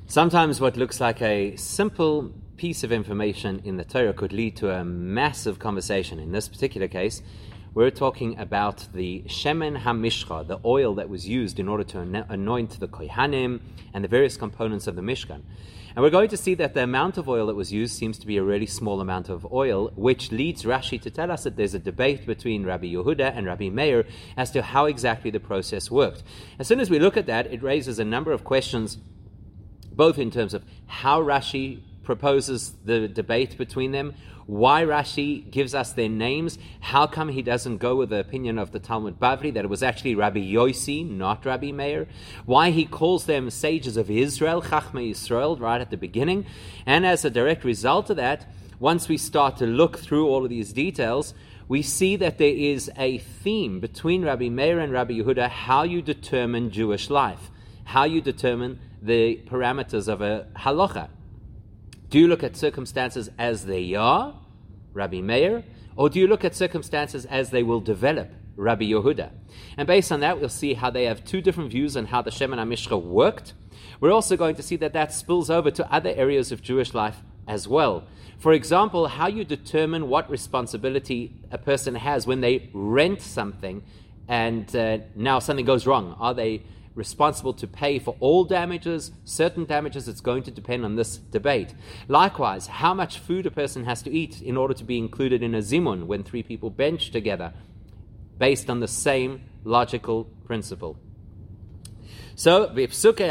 Sometimes what looks like a simple piece of information in the Torah could lead to a massive conversation. In this particular case, we're talking about the Shemen HaMishcha, the oil that was used in order to anoint the Kohanim and the various components of the Mishkan. And we're going to see that the amount of oil that was used seems to be a really small amount of oil, which leads Rashi to tell us that there's a debate between Rabbi Yehuda and Rabbi Meir as to how exactly the process worked. As soon as we look at that, it raises a number of questions, both in terms of how Rashi proposes the debate between them, why Rashi gives us their names, how come he doesn't go with the opinion of the Talmud Bavli that it was actually Rabbi Yossi, not Rabbi Meir, why he calls them sages of Israel, Chachmei Yisrael, right at the beginning. And as a direct result of that, once we start to look through all of these details, we see that there is a theme between Rabbi Meir and Rabbi Yehuda, how you determine Jewish life, how you determine the parameters of a halacha. Do you look at circumstances as they are, Rabbi Meir, or do you look at circumstances as they will develop, Rabbi Yehuda? And based on that, we'll see how they have two different views on how the Shemen HaMishcha worked. We're also going to see that that spills over to other areas of Jewish life as well. For example, how you determine what responsibility a person has when they rent something and now something goes wrong. Are they responsible to pay for all damages, certain damages? It's going to depend on this debate. Likewise, how much food a person has to eat in order to be included in a zimun when three people bench together, based on the same logical principle. So, when we look at the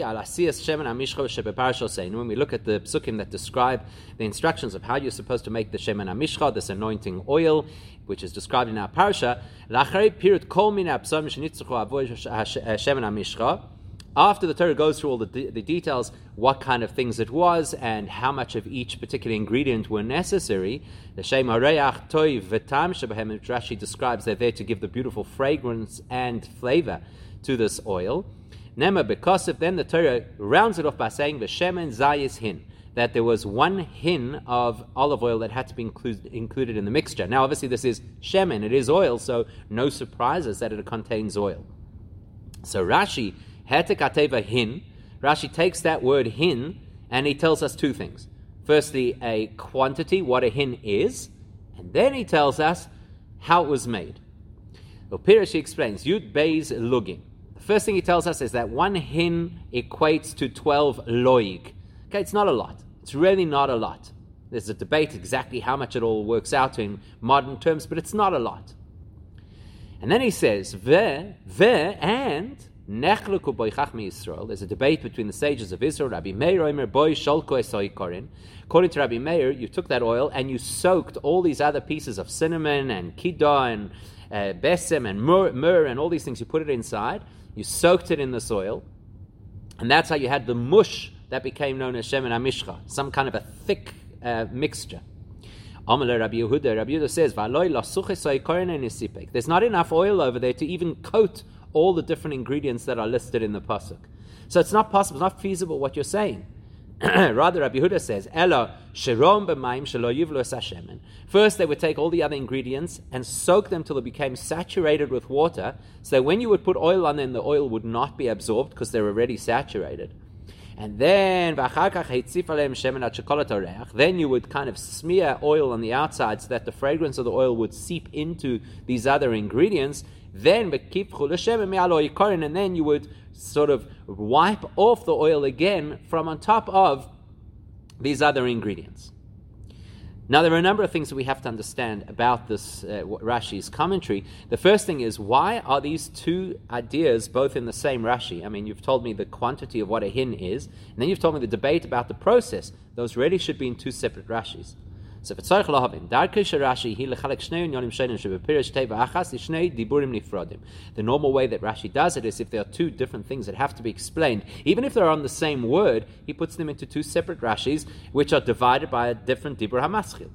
psukim that describe the instructions of how you're supposed to make the Shemen HaMishcha, this anointing oil, which is described in our parasha, after the Torah goes through all the details, what kind of things it was and how much of each particular ingredient were necessary, the Shem Hareach Toiv V'tam Shebehem, which Rashi describes, they're there to give the beautiful fragrance and flavor to this oil. Nema Bekosef, then the Torah rounds it off by saying V'shemen Zayis Hin, that there was one hin of olive oil that had to be included in the mixture. Now, obviously, this is shemen, it is oil, so no surprises that it contains oil. So Rashi, Hetekateva hin, Rashi takes that word hin, and he tells us two things. Firstly, a quantity, what a hin is, and then he tells us how it was made. Well, Pirashi explains, Yud Beis Lugim. The first thing he tells us is that one hin equates to 12 loig. Okay, it's not a lot. It's really not a lot. There's a debate exactly how much it all works out in modern terms, but it's not a lot. And then he says, and nechluku boy chachmei Yisrael. There's a debate between the sages of Israel. Rabbi Meir omer boy sholko esoi korin. According to Rabbi Meir, you took that oil and you soaked all these other pieces of cinnamon and kiddah and besem and myrrh and all these things. You put it inside. You soaked it in this oil, and that's how you had the mush that became known as Shemen HaMishcha, some kind of a thick mixture. Amalei Rabbi Yehuda says, there's not enough oil over there to even coat all the different ingredients that are listed in the pasuk. So it's not possible, it's not feasible what you're saying. Rather, Rabbi Yehuda says, Elo sherom b'mayim shelo yivlu es hashemen. First, they would take all the other ingredients and soak them till they became saturated with water, so that when you would put oil on them, the oil would not be absorbed because they're already saturated. And then, then you would kind of smear oil on the outside so that the fragrance of the oil would seep into these other ingredients. Then, and then you would sort of wipe off the oil again from on top of these other ingredients. Now, there are a number of things that we have to understand about this Rashi's commentary. The first thing is, why are these two ideas both in the same Rashi? I mean, you've told me the quantity of what a hin is, and then you've told me the debate about the process. Those really should be in two separate Rashis. So, the normal way that Rashi does it is if there are two different things that have to be explained, even if they're on the same word, he puts them into two separate Rashis, which are divided by a different Dibur HaMaschil.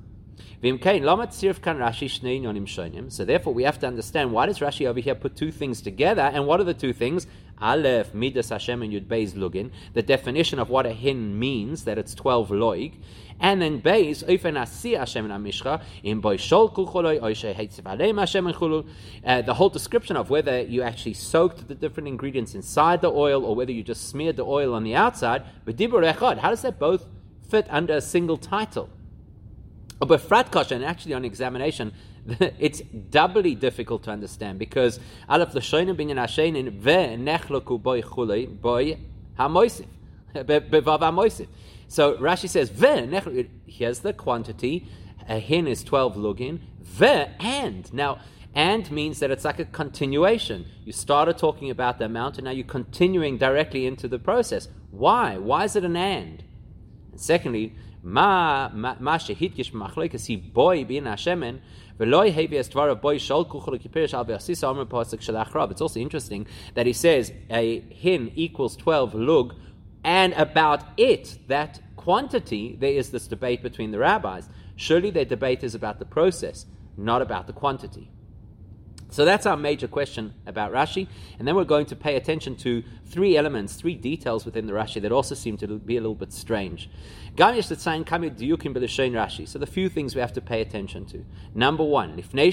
So therefore we have to understand, why does Rashi over here put two things together, and what are the two things? Aleph, Midas Hashem, and Yud Beis Lugin, the definition of what a hin means, that it's 12 loig, and then Beis, Oifen Asi Hashem and Amishcha, in Boi Shol Kucholoi, Oishe Heitziv Aleim Hashem and Chulu, the whole description of whether you actually soaked the different ingredients inside the oil or whether you just smeared the oil on the outside, B'dibur Echad, how does that both fit under a single title? But Frat Kasha, and actually on examination, it's doubly difficult to understand because Aleph L'shoinim binyan Hashenin ve nechloku boi chulei boi hamoisif bevav hamoisif. So Rashi says ve here's the quantity. A hin is 12 lugin. Ve and now and means that it's like a continuation. You started talking about the amount, and now you're continuing directly into the process. Why? Why is it an and? And secondly, ma shehitgish machlokas hi boy bin Hashemen. It's also interesting that he says a hin equals 12 lug, and about it, that quantity, there is this debate between the rabbis. Surely their debate is about the process, not about the quantity. So that's our major question about Rashi, and then we're going to pay attention to three elements, three details within the Rashi that also seem to be a little bit strange. So the few things we have to pay attention to. Number one, why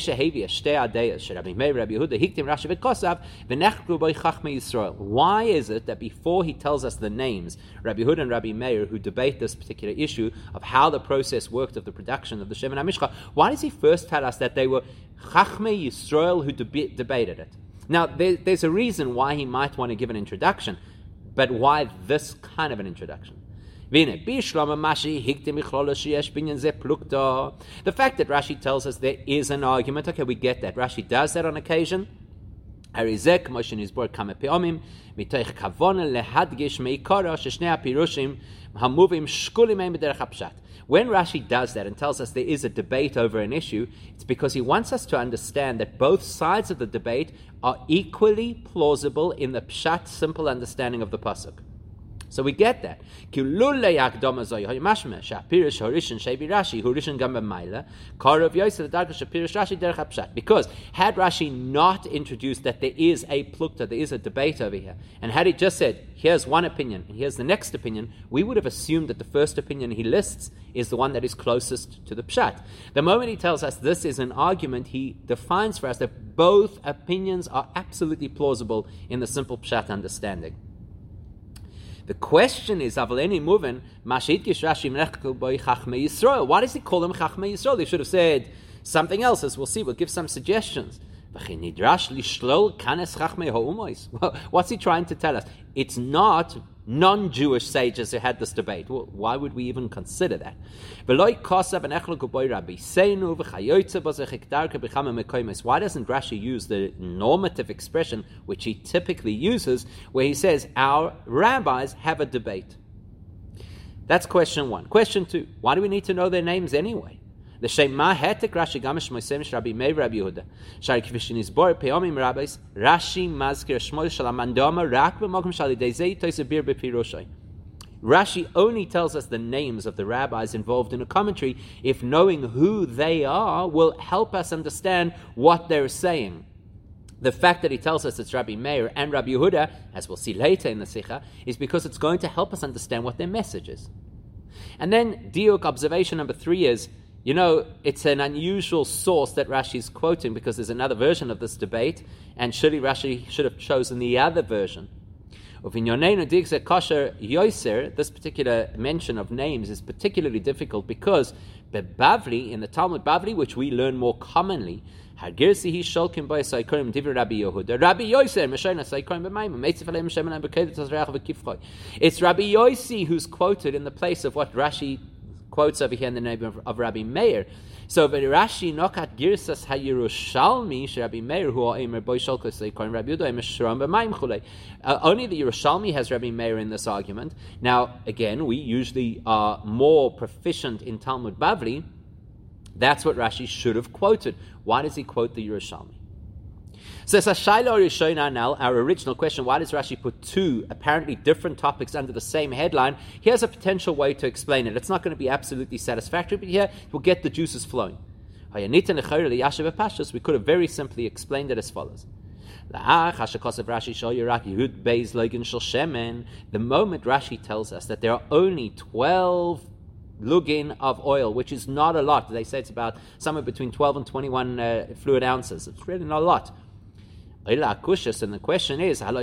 is it that before he tells us the names, Rabbi Yehuda and Rabbi Meir, who debate this particular issue of how the process worked of the production of the Shemen HaMishcha, why does he first tell us that they were Chachmei Yisrael who debated it? Now, there's a reason why he might want to give an introduction, but why this kind of an introduction? The fact that Rashi tells us there is an argument, okay, we get that. Rashi does that on occasion. When Rashi does that and tells us there is a debate over an issue, it's because he wants us to understand that both sides of the debate are equally plausible in the pshat, simple understanding of the pasuk. So we get that. Because had Rashi not introduced that there is a plukta, there is a debate over here, and had he just said, here's one opinion, and here's the next opinion, we would have assumed that the first opinion he lists is the one that is closest to the pshat. The moment he tells us this is an argument, he defines for us that both opinions are absolutely plausible in the simple pshat understanding. The question is, why does he call them Chachmei Yisrael? They should have said something else, as we'll see. We'll give some suggestions. What's he trying to tell us? It's not non-Jewish sages who had this debate. Well, why would we even consider that? Why doesn't Rashi use the normative expression which he typically uses, where he says, our rabbis have a debate? That's question one. Question two, why do we need to know their names anyway? The Shema Hetek Rashi Gamish Moisem Rabbi Meir Rabbi Yehuda. Shari Kvishin is Bor Peomim Rabbis Rashi Mazkir Shmol Shalamandoma Rak B'Malkum Shali Dezei Toisabir B'Piroshai. Rashi only tells us the names of the rabbis involved in a commentary if knowing who they are will help us understand what they're saying. The fact that he tells us it's Rabbi Meir and Rabbi Yehuda, as we'll see later in the Sikha, is because it's going to help us understand what their message is. And then Diuk observation number 3 is, it's an unusual source that Rashi is quoting because there's another version of this debate, and surely Rashi should have chosen the other version. This particular mention of names is particularly difficult because Bavli, in the Talmud Bavli, which we learn more commonly, it's Rabbi Yossi who's quoted in the place of what Rashi quotes over here in the name of Rabbi Meir. So Rashi nokat girsas haYerushalmi Rabbi Meir who are Eimer boy shalkos leikoin Rabbi Yehuda Eimer shram b'mayim chulei. Only the Yerushalmi has Rabbi Meir in this argument. Now again, we usually are more proficient in Talmud Bavli. That's what Rashi should have quoted. Why does he quote the Yerushalmi? So Sashayla Rishona now, our original question, why does Rashi put two apparently different topics under the same headline? Here's a potential way to explain it. It's not going to be absolutely satisfactory, but here we'll get the juices flowing. We could have very simply explained it as follows. The moment Rashi tells us that there are only 12 lugin of oil, which is not a lot. They say it's about somewhere between 12 and 21 fluid ounces. It's really not a lot. And the question is, now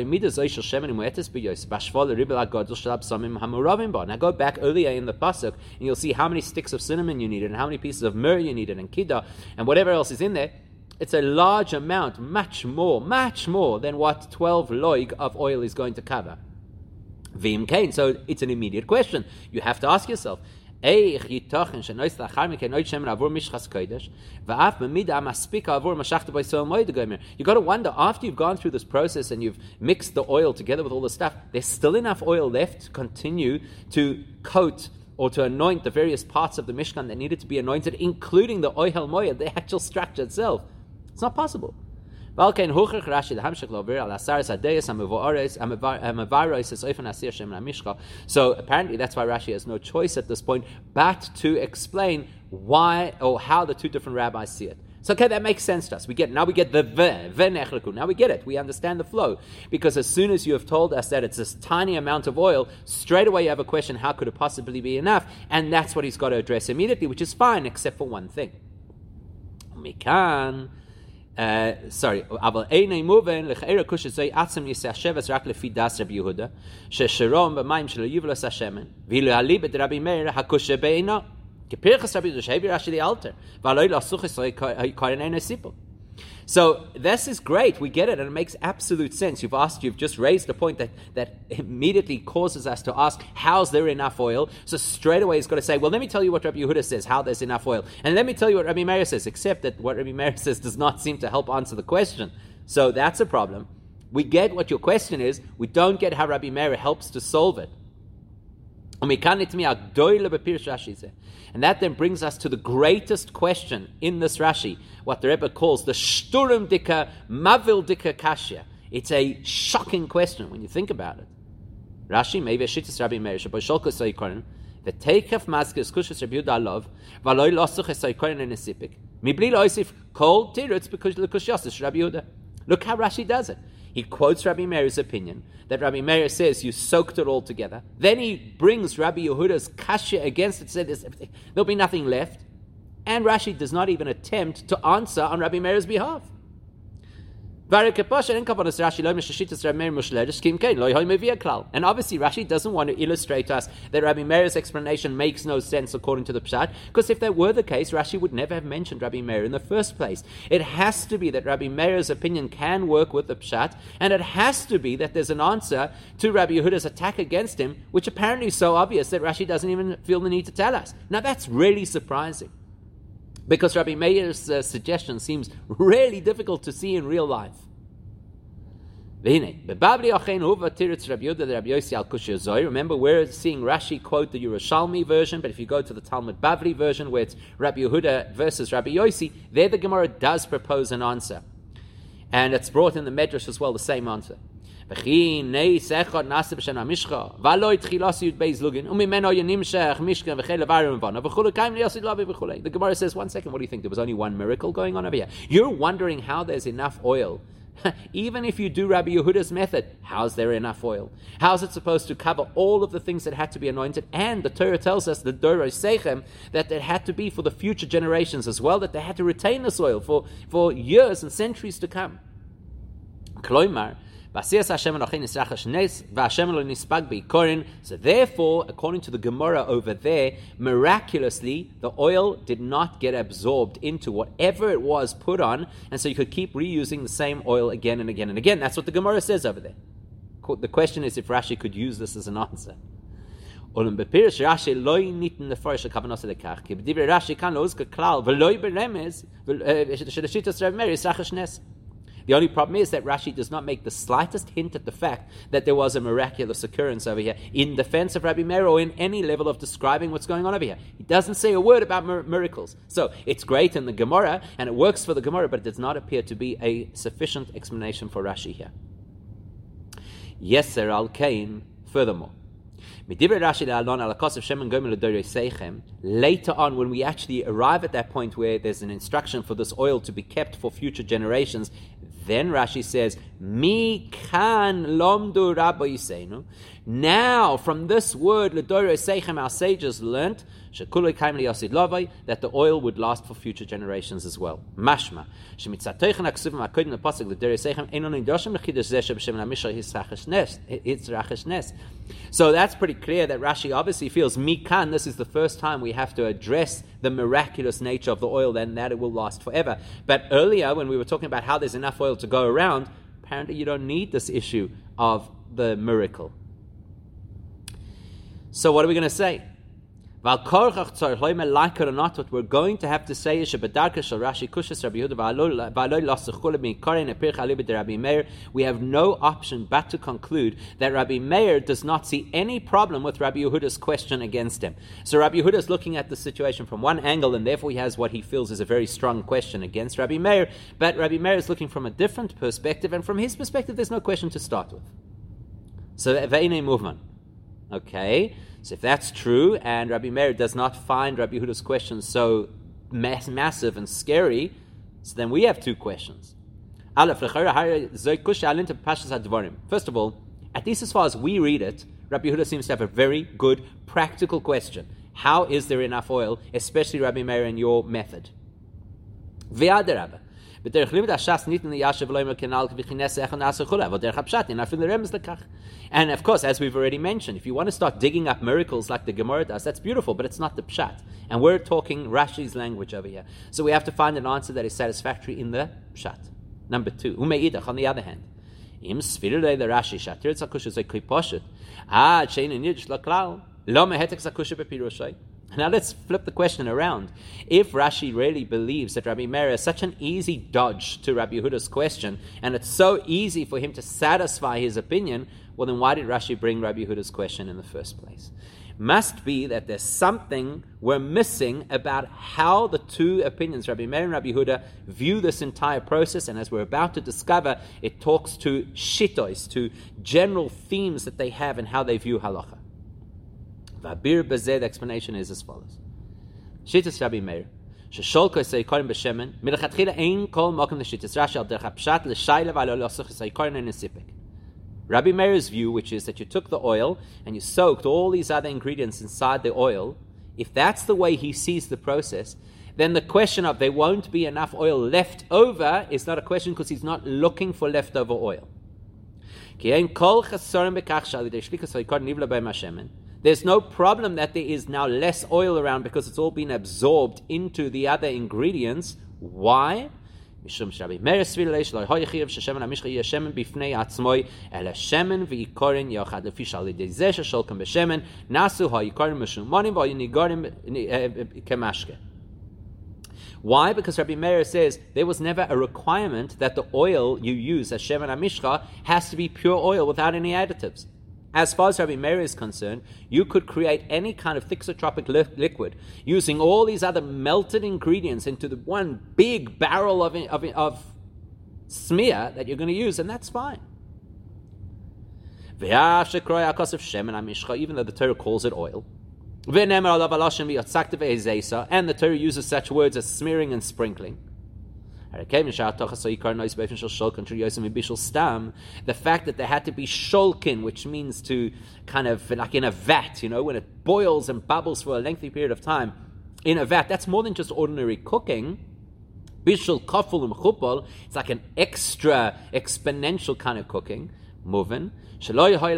go back earlier in the pasuk, and you'll see how many sticks of cinnamon you needed, and how many pieces of myrrh you needed, and kiddah, and whatever else is in there. It's a large amount, much more than what 12 loig of oil is going to cover. Vim kain. So it's an immediate question. You have to ask yourself, you got to wonder, after you've gone through this process and you've mixed the oil together with all the stuff, there's still enough oil left to continue to coat or to anoint the various parts of the Mishkan that needed to be anointed, including the Ohel Moed, the actual structure itself. It's not possible. So apparently that's why Rashi has no choice at this point but to explain why or how the two different rabbis see it. So okay, that makes sense to us. We get it. Now we get the ve. Now we get it. We understand the flow. Because as soon as you have told us that it's this tiny amount of oil, straight away you have a question, how could it possibly be enough? And that's what he's got to address immediately, which is fine, except for one thing. אבל איני מובן לכאורה כשזוהי עצם יסחשבס רק לפי דס רבי יהודה ששרום במים שלו יבלוס השמן ואילו הליבד רבי מאיר הקושה בעינו כפרחס רבי יהודה שהביא רש"י לאלתר ועלוי לסוכס קורן אינו סיפור. So this is great, we get it, and it makes absolute sense. You've just raised a point that immediately causes us to ask, how's there enough oil? So straight away he's got to say, well, let me tell you what Rabbi Yehuda says, how there's enough oil. And let me tell you what Rabbi Meir says, except that what Rabbi Meir says does not seem to help answer the question. So that's a problem. We get what your question is, we don't get how Rabbi Meir helps to solve it. And that then brings us to the greatest question in this Rashi, what the Rebbe calls the Shturim Dika Mavil Dika Kashya. It's a shocking question when you think about it. Rashi, maybe Shittas Rabbi Meir, Shabosholka Soikorin, the Teikaf Maskis Kushas Rabbi Yehuda Lov, Valoi Losuch Soikorin in Esipik, Mibli Loisif Kol Tirutz because Lukushyasis Rabbi Yehuda. Look how Rashi does it. He quotes Rabbi Meir's opinion, that Rabbi Meir says you soaked it all together. Then he brings Rabbi Yehuda's kashya against it, says there'll be nothing left. And Rashi does not even attempt to answer on Rabbi Meir's behalf. And obviously Rashi doesn't want to illustrate to us that Rabbi Meir's explanation makes no sense according to the Pshat, because if that were the case, Rashi would never have mentioned Rabbi Meir in the first place. It has to be that Rabbi Meir's opinion can work with the Pshat, and it has to be that there's an answer to Rabbi Yehuda's attack against him, which apparently is so obvious that Rashi doesn't even feel the need to tell us. Now that's really surprising, because Rabbi Meir's suggestion seems really difficult to see in real life. Remember, we're seeing Rashi quote the Yerushalmi version, but if you go to the Talmud Bavli version, where it's Rabbi Yehuda versus Rabbi Yossi, there the Gemara does propose an answer. And it's brought in the Medrash as well, the same answer. The Gemara says, 1 second, what do you think? There was only one miracle going on over here. You're wondering how there's enough oil. Even if you do Rabbi Yehuda's method, how's there enough oil? How's it supposed to cover all of the things that had to be anointed? And the Torah tells us, the Dorei Seichem, that it had to be for the future generations as well, that they had to retain this oil for years and centuries to come. Kloimar, so therefore, according to the Gemara over there, miraculously, the oil did not get absorbed into whatever it was put on, and so you could keep reusing the same oil again and again and again. That's what the Gemara says over there. The question is if Rashi could use this as an answer. The only problem is that Rashi does not make the slightest hint at the fact that there was a miraculous occurrence over here in defense of Rabbi Meir or in any level of describing what's going on over here. He doesn't say a word about miracles. So it's great in the Gemara, and it works for the Gemara, but it does not appear to be a sufficient explanation for Rashi here. Yeser al Kain, furthermore. Later on, when we actually arrive at that point where there's an instruction for this oil to be kept for future generations, then Rashi says, Mi kan lomdu rabba yisenu. Now, from this word, l'dorei seichem, our sages learnt that the oil would last for future generations as well. Mashma. So that's pretty clear that Rashi obviously feels Mikan, this is the first time we have to address the miraculous nature of the oil, then that it will last forever. But earlier, when we were talking about how there's enough oil to go around, apparently you don't need this issue of the miracle. So what are we going to say? Like it or not, what we're going to have to say is we have no option but to conclude that Rabbi Meir does not see any problem with Rabbi Yehuda's question against him. So Rabbi Yehuda is looking at the situation from one angle, and therefore he has what he feels is a very strong question against Rabbi Meir. But Rabbi Meir is looking from a different perspective, and from his perspective, there's no question to start with. So ve'inei movman. Okay, so if that's true, and Rabbi Meir does not find Rabbi Yehuda's question so massive and scary, so then we have two questions. First of all, at least as far as we read it, Rabbi Yehuda seems to have a very good practical question. How is there enough oil, especially Rabbi Meir in your method? And of course, as we've already mentioned, if you want to start digging up miracles like the Gemara does, that's beautiful, but it's not the pshat. And we're talking Rashi's language over here. So we have to find an answer that is satisfactory in the pshat. Number two, umeidach, on the other hand, now let's flip the question around. If Rashi really believes that Rabbi Meir is such an easy dodge to Rabbi Yehuda's question, and it's so easy for him to satisfy his opinion, well then why did Rashi bring Rabbi Yehuda's question in the first place? Must be that there's something we're missing about how the two opinions, Rabbi Meir and Rabbi Yehuda, view this entire process, and as we're about to discover, it talks to shittos, to general themes that they have and how they view halacha. The explanation is as follows. Shittas Rabbi Meir, sheshol kosei korim b'shemen, milachatchila ein kol mokem l'shittas Rashi al derech hapshat l'shayla v'alo l'osach kosei korim nesipik. Rabbi Meir's view, which is that you took the oil and you soaked all these other ingredients inside the oil, if that's the way he sees the process, then the question of there won't be enough oil left over is not a question because he's not looking for leftover oil. There's no problem that there is now less oil around because it's all been absorbed into the other ingredients. Why? Because Rabbi Meir believes that Why? Because Rabbi Meir says there was never a requirement that the oil you use as Shemen HaMishcha has to be pure oil without any additives. As far as Rabbi Meir is concerned, you could create any kind of thixotropic liquid using all these other melted ingredients into the one big barrel of smear that you're going to use, and that's fine. Even though the Torah calls it oil. And the Torah uses such words as smearing and sprinkling. The fact that there had to be sholkin, which means to kind of like in a vat, when it boils and bubbles for a lengthy period of time in a vat, that's more than just ordinary cooking. Bishul kaful umchupol, it's like an extra exponential kind of cooking. Moving. So by the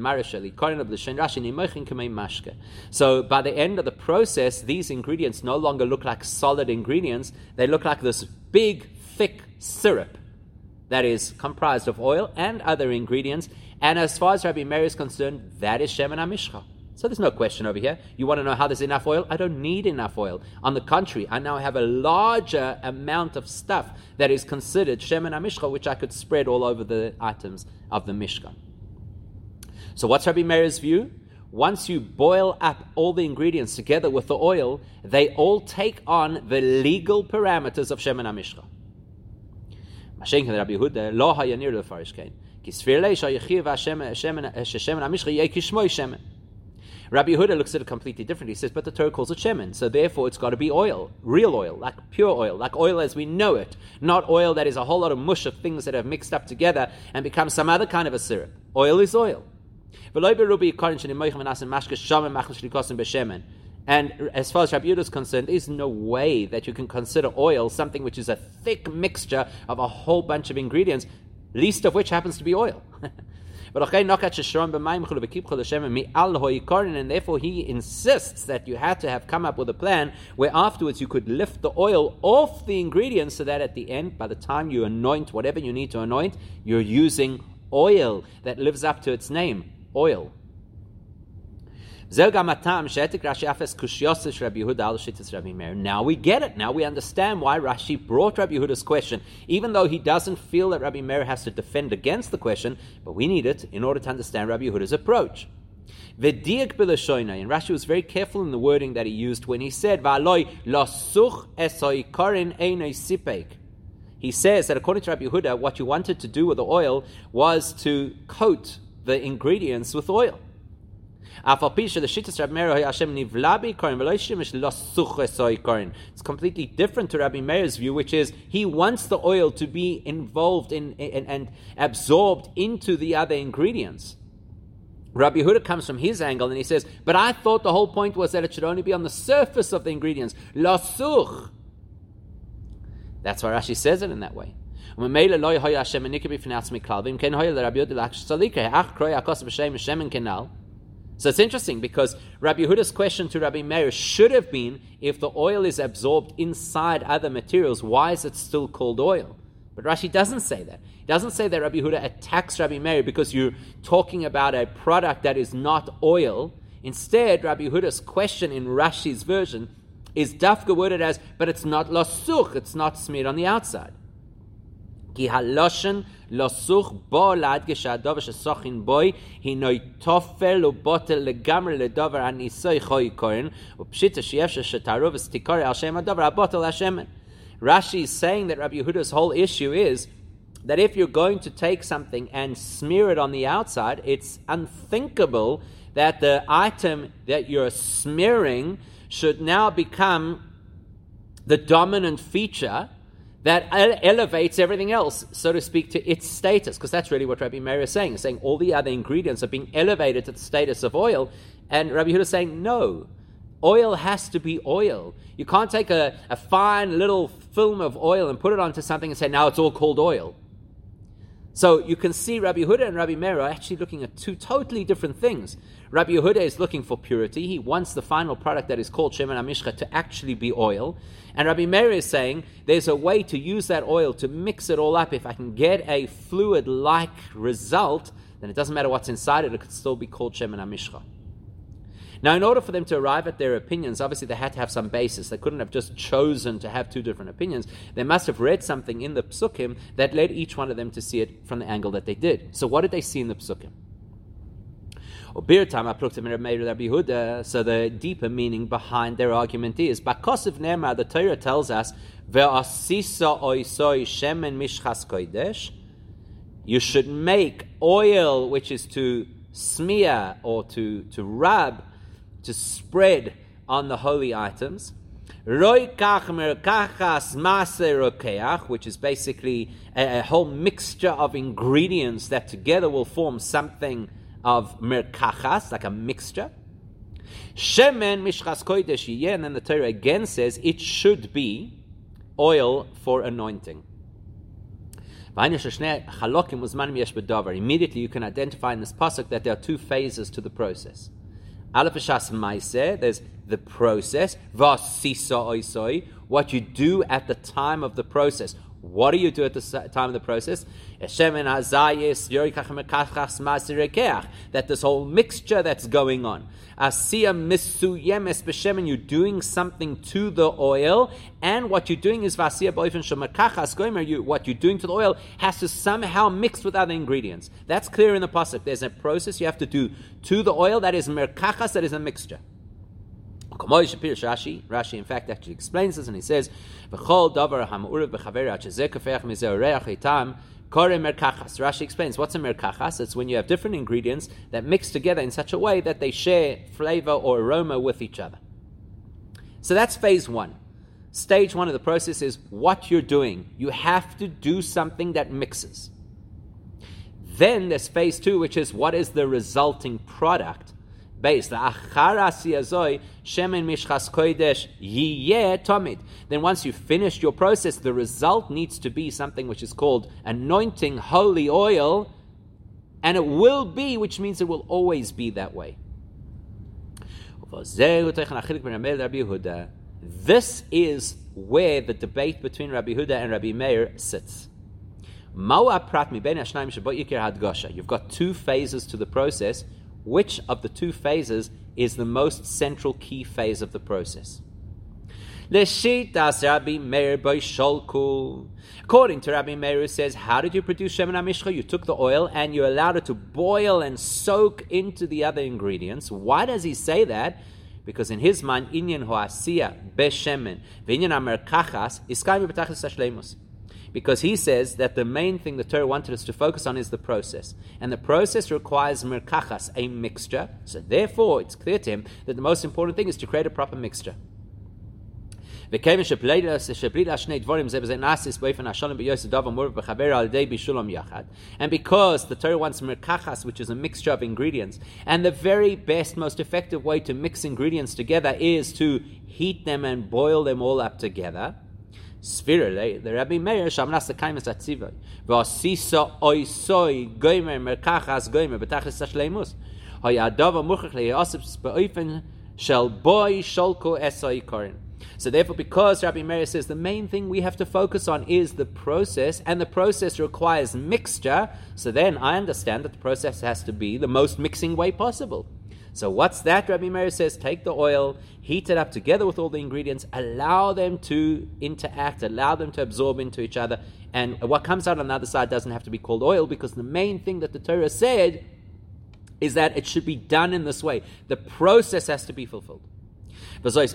end of the process, these ingredients no longer look like solid ingredients. They look like this big, thick syrup that is comprised of oil and other ingredients. And as far as Rabbi Meir is concerned, that is Shemen HaMishcha. So there's no question over here. You want to know how there's enough oil? I don't need enough oil. On the contrary, I now have a larger amount of stuff that is considered Shemen HaMishcha, which I could spread all over the items of the Mishkan. So what's Rabbi Meir's view? Once you boil up all the ingredients together with the oil, they all take on the legal parameters of Shemen HaMishcha. Rabbi Yehuda lo hayanir lefarish kain. Rabbi Yehuda looks at it completely differently. He says, but the Torah calls it shemen, so therefore it's got to be oil, real oil, like pure oil, like oil as we know it, not oil that is a whole lot of mush of things that have mixed up together and become some other kind of a syrup. Oil is oil. And as far as Rabbi Yehuda is concerned, there's no way that you can consider oil something which is a thick mixture of a whole bunch of ingredients, least of which happens to be oil. And therefore he insists that you had to have come up with a plan where afterwards you could lift the oil off the ingredients so that at the end, by the time you anoint whatever you need to anoint, you're using oil that lives up to its name, oil. Now we get it. Now we understand why Rashi brought Rabbi Yehuda's question, even though he doesn't feel that Rabbi Meir has to defend against the question, but we need it in order to understand Rabbi Yehuda's approach. And Rashi was very careful in the wording that he used when he said, he says that according to Rabbi Yehuda, what you wanted to do with the oil was to coat the ingredients with oil. It's completely different to Rabbi Meir's view, which is he wants the oil to be involved in and absorbed into the other ingredients. Rabbi Yehuda comes from his angle and he says, but I thought the whole point was that it should only be on the surface of the ingredients. That's why Rashi says it in that way. So it's interesting because Rabbi Yehuda's question to Rabbi Meir should have been, if the oil is absorbed inside other materials, why is it still called oil? But Rashi doesn't say that. He doesn't say that Rabbi Yehuda attacks Rabbi Meir because you're talking about a product that is not oil. Instead, Rabbi Yehuda's question in Rashi's version is dafka worded as, but it's not lasuch, it's not smeared on the outside. Ki haloshen lasuch bo ladgesh hadavar shesochin boy hinoi tofel ubotel legamre ledavar anisoi choy koren upshita sheyefsh shetarov estikare al shem hadavar abotel hashemen. Rashi is saying that Rabbi Yehuda's whole issue is that if you're going to take something and smear it on the outside, it's unthinkable that the item that you're smearing should now become the dominant feature that elevates everything else, so to speak, to its status. Because that's really what Rabbi Meir is saying. He's saying all the other ingredients are being elevated to the status of oil. And Rabbi Yehuda is saying, no, oil has to be oil. You can't take a fine little film of oil and put it onto something and say, now it's all called oil. So you can see Rabbi Yehuda and Rabbi Meir are actually looking at two totally different things. Rabbi Yehuda is looking for purity. He wants the final product that is called Shemen HaMishcha to actually be oil. And Rabbi Meir is saying there's a way to use that oil to mix it all up. If I can get a fluid-like result, then it doesn't matter what's inside it. It could still be called Shemen HaMishcha. Now, in order for them to arrive at their opinions, obviously they had to have some basis. They couldn't have just chosen to have two different opinions. They must have read something in the Psukim that led each one of them to see it from the angle that they did. So what did they see in the Psukim? So the deeper meaning behind their argument is, Bakosiv Ne'emar, the Torah tells us, Ve'asisa oisoi shemen mishchas kodesh, you should make oil, which is to smear or to rub, to spread on the holy items. Which is basically a whole mixture of ingredients that together will form something of merkachas, like a mixture. Shemen mishchas kodesh yiyeh, and then the Torah again says it should be oil for anointing. Immediately you can identify in this pasuk that there are two phases to the process. Aleph Shas Maaseh, there's the process, Vasisa Oisoi, what you do at the time of the process. What do you do at the time of the process? That this whole mixture that's going on. You're doing something to the oil, and what you're doing is what you're doing to the oil has to somehow mix with other ingredients. That's clear in the pasuk. There's a process you have to do to the oil that is merkachas, that is a mixture. Rashi in fact actually explains this, and he says, Rashi explains, what's a merkachas? It's when you have different ingredients that mix together in such a way that they share flavor or aroma with each other. So that's phase one. Stage one of the process is what you're doing. You have to do something that mixes. Then there's phase two, which is what is the resulting product. Based then once you finished your process, the result needs to be something which is called anointing holy oil, and it will be, which means it will always be that way. This is where the debate between Rabbi Yehuda and Rabbi Meir sits. You've got two phases to the process. Which of the two phases is the most central key phase of the process? According to Rabbi Meir, who says, how did you produce Shemen HaMishcha? You took the oil and you allowed it to boil and soak into the other ingredients. Why does he say that? Because in his mind, Inyan Ho'asiya Beshemen V'inyan HaMerkachas Iskayim B'tachlis HaShleimus. Because he says that the main thing the Torah wanted us to focus on is the process. And the process requires merkachas, a mixture. So therefore, it's clear to him that the most important thing is to create a proper mixture. And because the Torah wants merkachas, which is a mixture of ingredients, and the very best, most effective way to mix ingredients together is to heat them and boil them all up together. The Rabbi Meir shamnas lekaimes atzivay v'asisa oisoi goymer merkachas goymer b'tachlis hashleimus hayadava muchach le'asip be'ofen shel boy sholko esoi korin. So therefore, because Rabbi Meir says the main thing we have to focus on is the process, and the process requires mixture, so then I understand that the process has to be the most mixing way possible. So what's that? Rabbi Meir says, take the oil, heat it up together with all the ingredients, allow them to interact, allow them to absorb into each other, and what comes out on the other side doesn't have to be called oil, because the main thing that the Torah said is that it should be done in this way. The process has to be fulfilled. And because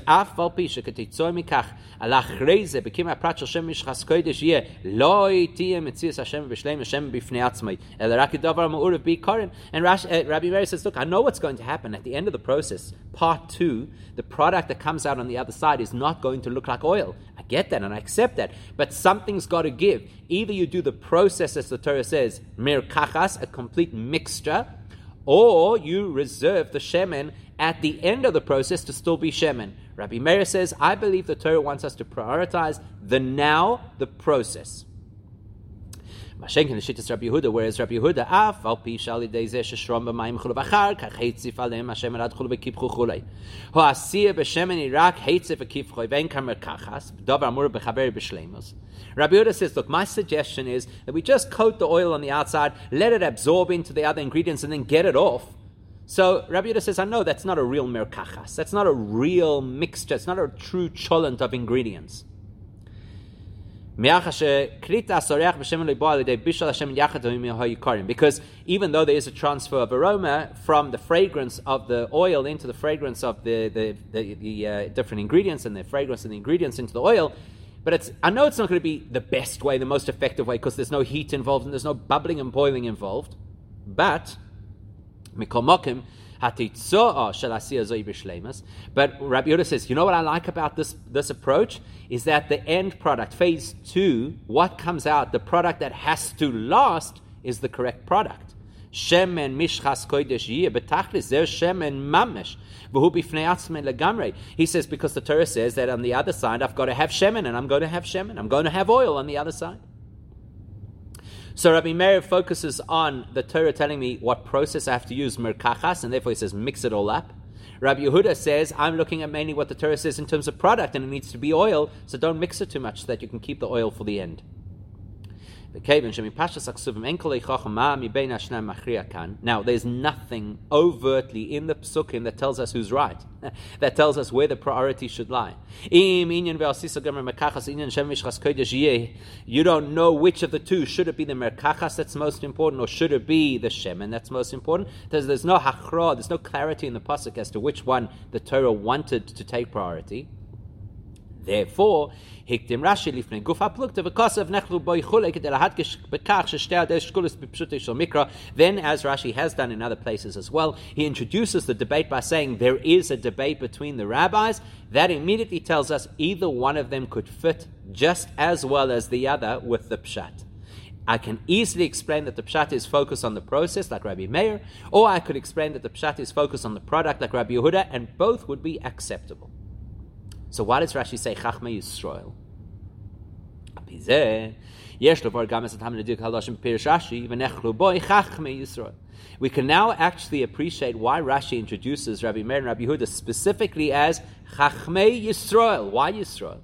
Rabbi Meir says, look, I know what's going to happen at the end of the process. Part 2, the product that comes out on the other side is not going to look like oil. I get that and I accept that. But something's got to give. Either you do the process as the Torah says, merkachas, a complete mixture, or you reserve the shemen at the end of the process to still be shemen. Rabbi Meir says, I believe the Torah wants us to prioritize the now, the process. Whereas Rabbi Yehuda, Rabbi Yehuda says, look, my suggestion is that we just coat the oil on the outside, let it absorb into the other ingredients, and then get it off. So Rabbi Yehuda says, I know that's not a real merkachas. That's not a real mixture. It's not a true cholent of ingredients. Because even though there is a transfer of aroma from the fragrance of the oil into the fragrance of the different ingredients, and the fragrance and the ingredients into the oil, but I know it's not going to be the best way, the most effective way, because there's no heat involved and there's no bubbling and boiling involved. But Mikol Mokim, but Rabbi Yehuda says, you know what I like about this approach? Is that the end product, phase 2, what comes out, the product that has to last, is the correct product. Shemen mishchas kodesh yeh betachlis zer shemen mamish v'hu b'fnei atzmei legamrei. He says, because the Torah says that on the other side I've got to have shemen, and I'm going to have shemen. I'm going to have oil on the other side. So Rabbi Meir focuses on the Torah telling me what process I have to use, merkachas, and therefore he says mix it all up. Rabbi Yehuda says I'm looking at mainly what the Torah says in terms of product, and it needs to be oil, so don't mix it too much so that you can keep the oil for the end. Now, there's nothing overtly in the psukim that tells us who's right, that tells us where the priority should lie. You don't know which of the two. Should it be the merkachas that's most important, or should it be the shemen that's most important? There's no hachra, there's no clarity in the pasuk as to which one the Torah wanted to take priority. Therefore, Hiktim Rashi lifnei guf haplukta v'kosav nechlu boi chulei kedei lahadgish bekach sheshtei adesh shkulis b'pshutei shel mikra. Then, as Rashi has done in other places as well, he introduces the debate by saying there is a debate between the rabbis. That immediately tells us either one of them could fit just as well as the other with the pshat. I can easily explain that the pshat is focused on the process, like Rabbi Meir, or I could explain that the pshat is focused on the product, like Rabbi Yehuda, and both would be acceptable. So why does Rashi say Chachmei Yisrael? We can now actually appreciate why Rashi introduces Rabbi Meir and Rabbi Yehuda specifically as Chachmei Yisrael. Why Yisrael?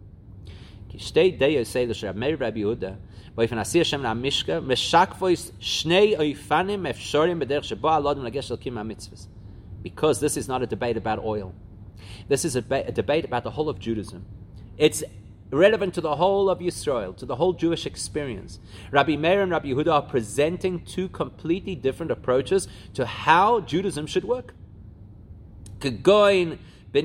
Because this is not a debate about oil. This is a debate about the whole of Judaism. It's relevant to the whole of Yisrael, to the whole Jewish experience. Rabbi Meir and Rabbi Yehuda are presenting two completely different approaches to how Judaism should work. Whatever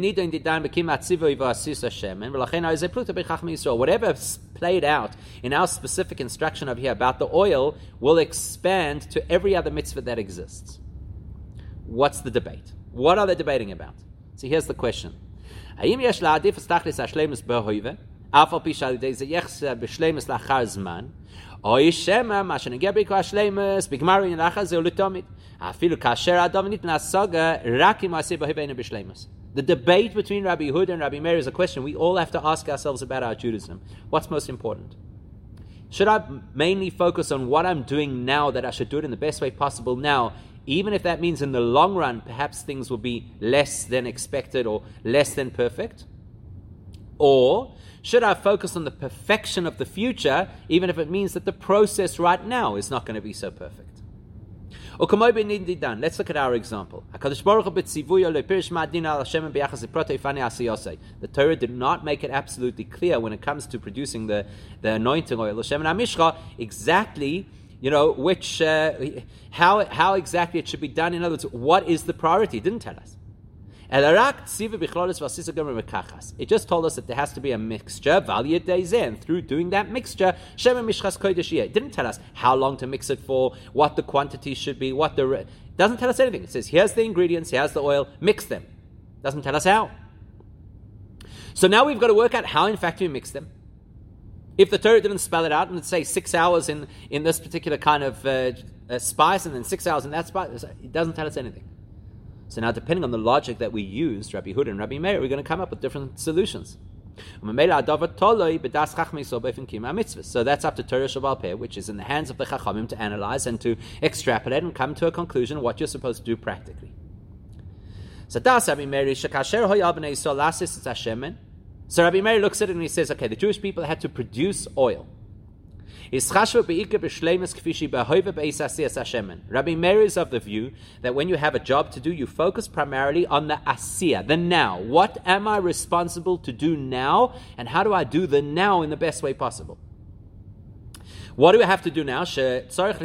played out in our specific instruction over here about the oil will expand to every other mitzvah that exists. What's the debate? What are they debating about? So here's the question. The debate between Rabbi Yehuda and Rabbi Meir is a question we all have to ask ourselves about our Judaism. What's most important? Should I mainly focus on what I'm doing now, that I should do it in the best way possible now, even if that means in the long run perhaps things will be less than expected or less than perfect? Or should I focus on the perfection of the future, even if it means that the process right now is not going to be so perfect? Let's look at our example. The Torah did not make it absolutely clear when it comes to producing the anointing oil, exactly, which how exactly it should be done. In other words, what is the priority? It didn't tell us. It just told us that there has to be a mixture, and through doing that mixture, it didn't tell us how long to mix it for, what the quantity should be, it doesn't tell us anything. It says, here's the ingredients, here's the oil, mix them. It doesn't tell us how. So now we've got to work out how, in fact, we mix them. If the Torah didn't spell it out and say 6 hours in this particular kind of spice and then 6 hours in that spice, it doesn't tell us anything. So now, depending on the logic that we used, Rabbi Yehuda and Rabbi Meir, we're going to come up with different solutions. So that's up to Torah Shebal Peh, which is in the hands of the Chachamim to analyze and to extrapolate and come to a conclusion what you're supposed to do practically. So Rabbi Meir looks at it and he says, okay, the Jewish people had to produce oil. Rabbi Meir is of the view that when you have a job to do, you focus primarily on the asiyah, the now. What am I responsible to do now, and how do I do the now in the best way possible? What do I have to do now? So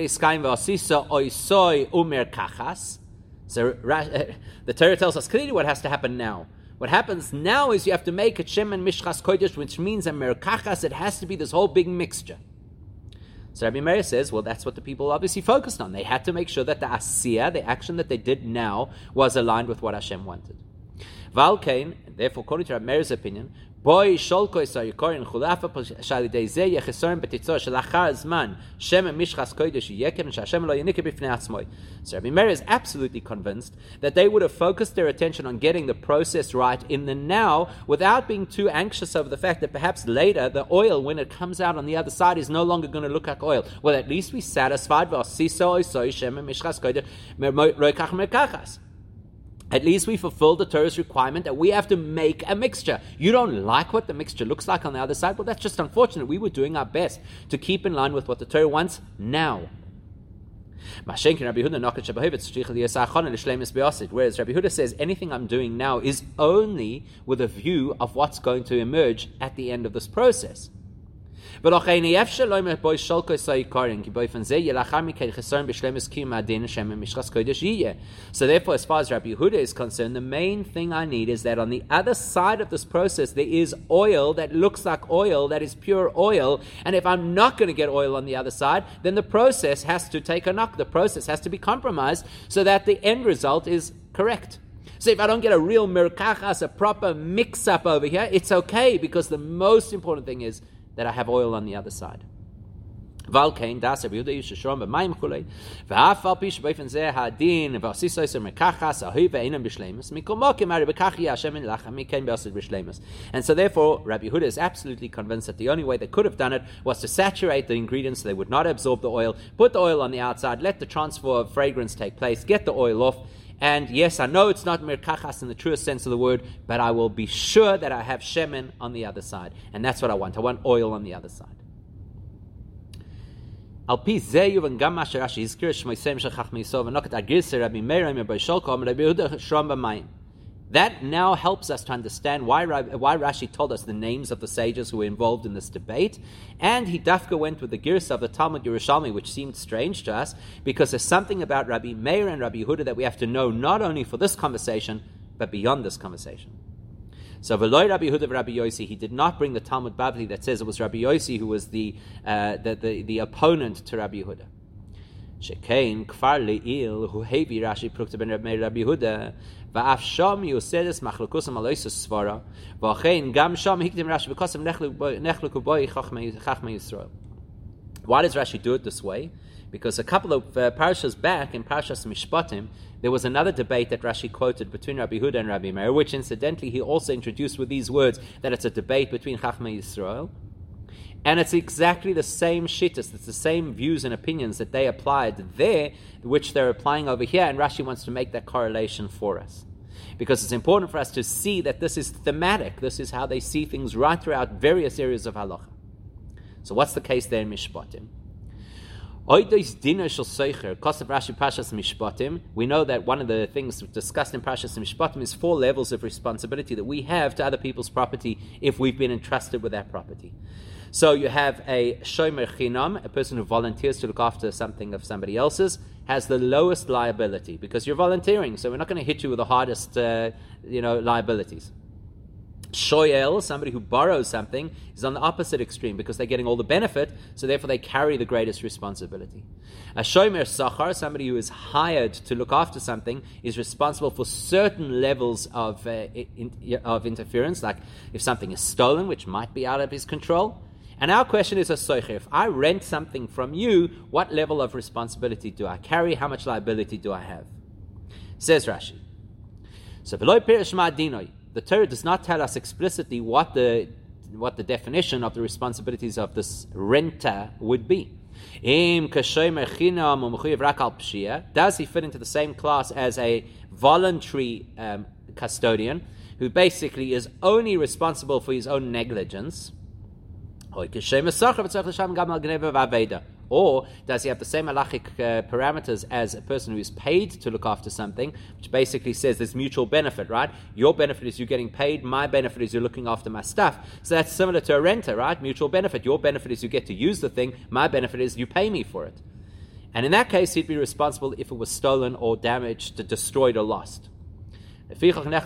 the Torah tells us clearly what has to happen now. What happens now is you have to make a shemen mishchas kodesh, which means a merkachas. It has to be this whole big mixture. So Rabbi Meir says, well, that's what the people obviously focused on. They had to make sure that the asiyah, the action that they did now, was aligned with what Hashem wanted. Valkein, and therefore, according to Rabbi Meir's opinion, boy sholko isayikorin chulafa shalidei zeh yechesorim betitzor shelachar zman shem mishchas kodesh yekem shashem lo yenikeh b'fnei atzmoi. So Rabbi Meir is absolutely convinced that they would have focused their attention on getting the process right in the now, without being too anxious over the fact that perhaps later the oil, when it comes out on the other side, is no longer going to look like oil. Well, at least we satisfied v'asiso isoi shem mishchas kodesh roikach merkachas. at least we fulfill the Torah's requirement that we have to make a mixture. You don't like what the mixture looks like on the other side? Well, that's just unfortunate. We were doing our best to keep in line with what the Torah wants now. Whereas Rabbi Huda says anything I'm doing now is only with a view of what's going to emerge at the end of this process. So therefore, as far as Rabbi Huda is concerned, the main thing I need is that on the other side of this process there is oil that looks like oil, that is pure oil, and if I'm not going to get oil on the other side, then the process has to take a knock, the process has to be compromised so that the end result is correct. So if I don't get a real merkachas, a proper mix-up over here, it's okay, because the most important thing is that I have oil on the other side. Valkein das Rabbi Yehuda yishashrom b'mayim chulei v'afal pish b'ofen zeh hadin v'asisos merkachas ahui ve'inam b'shleimus mikol mokim ari b'kachi Hashem in lachem mikein b'asid b'shleimus. And so therefore, Rabbi Yehuda is absolutely convinced that the only way they could have done it was to saturate the ingredients so they would not absorb the oil, put the oil on the outside, let the transfer of fragrance take place, get the oil off. And yes, I know it's not merkachas in the truest sense of the word, but I will be sure that I have shemen on the other side. And that's what I want. I want oil on the other side. That now helps us to understand why Rashi told us the names of the sages who were involved in this debate, and he dafka went with the girsa of the Talmud Yerushalmi, which seemed strange to us, because there's something about Rabbi Meir and Rabbi Yehuda that we have to know not only for this conversation, but beyond this conversation. So v'loi Rabbi Yehuda v'Rabbi Yossi, he did not bring the Talmud Bavli that says it was Rabbi Yossi who was the opponent to Rabbi Yehuda. Shekein kfar le'il hu hevi Rashi prukta ben Rabbi Yehuda va'af sham yosedes machlokusam aloisus svara v'achein gam sham hikdim Rashi because nechluku boi chachmei Yisrael. Why does Rashi do it this way? Because a couple of parashas back in Parashas Mishpatim, there was another debate that Rashi quoted between Rabbi Yehuda and Rabbi Meir, which incidentally he also introduced with these words that it's a debate between Chachmei Yisrael. And it's exactly the same shittas, it's the same views and opinions that they applied there, which they're applying over here, and Rashi wants to make that correlation for us. Because it's important for us to see that this is thematic, this is how they see things right throughout various areas of halacha. So what's the case there in Mishpatim? We know that one of the things discussed in Parashas Mishpatim is 4 levels of responsibility that we have to other people's property if we've been entrusted with that property. So you have a shomer chinam, a person who volunteers to look after something of somebody else's, has the lowest liability because you're volunteering, so we're not going to hit you with the hardest liabilities. Shoyel, somebody who borrows something, is on the opposite extreme because they're getting all the benefit, so therefore they carry the greatest responsibility. A shomer sachar, somebody who is hired to look after something, is responsible for certain levels of interference, like if something is stolen, which might be out of his control. And our question is a soicher. If I rent something from you, what level of responsibility do I carry? How much liability do I have? Says Rashi. So the Torah does not tell us explicitly what the definition of the responsibilities of this renter would be. Does he fit into the same class as a voluntary custodian who basically is only responsible for his own negligence? Or does he have the same halachic parameters as a person who is paid to look after something, which basically says there's mutual benefit, right? Your benefit is you getting paid, my benefit is you're looking after my stuff. So that's similar to a renter, right? Mutual benefit. Your benefit is you get to use the thing, my benefit is you pay me for it. And in that case, he'd be responsible if it was stolen or damaged, destroyed or lost. Therefore, says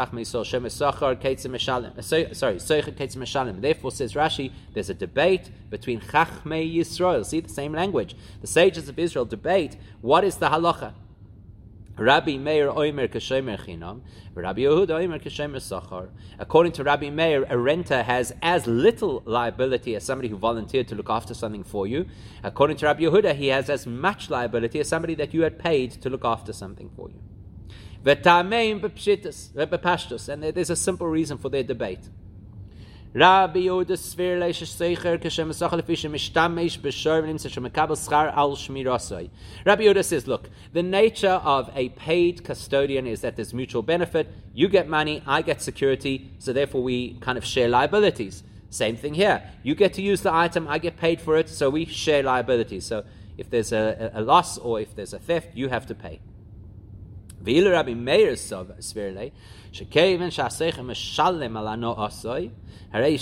Rashi, there's a debate between Chachmei Yisrael. See the same language. The sages of Israel debate what is the halacha. Rabbi Meir oimer kashomer chinam, Rabbi Yehuda oimer kashomer sachar. According to Rabbi Meir, a renter has as little liability as somebody who volunteered to look after something for you. According to Rabbi Yehuda, he has as much liability as somebody that you had paid to look after something for you. And there's a simple reason for their debate. Rabbi Yehuda Sver Leish Seicher Kashem Masachal Fishem Mishtamesh B'Shor V'Nim Seshem Mekabel Schar Al Shmirasoi. Rabbi Yehuda says, look, the nature of a paid custodian is that there's mutual benefit. You get money, I get security, so therefore we kind of share liabilities. Same thing here. You get to use the item, I get paid for it, so we share liabilities. So if there's a loss or if there's a theft, you have to pay. V'il Rabbi Meir Sver Leish Shekeven Shasechem Meshalem Al Ano Asoi. Rabbi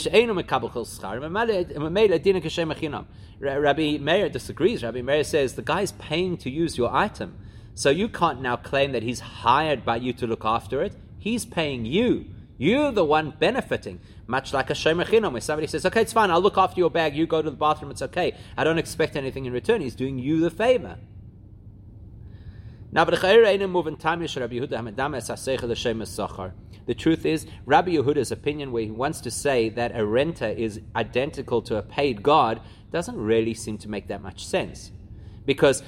Meir disagrees. Rabbi Meir says the guy's paying to use your item. So you can't now claim that he's hired by you to look after it. He's paying you. You're the one benefiting. Much like a shomer chinam, where somebody says, okay, it's fine, I'll look after your bag, you go to the bathroom, it's okay. I don't expect anything in return. He's doing you the favor. Now, the truth is, Rabbi Yehuda's opinion, where he wants to say that a renter is identical to a paid guard, doesn't really seem to make that much sense. Because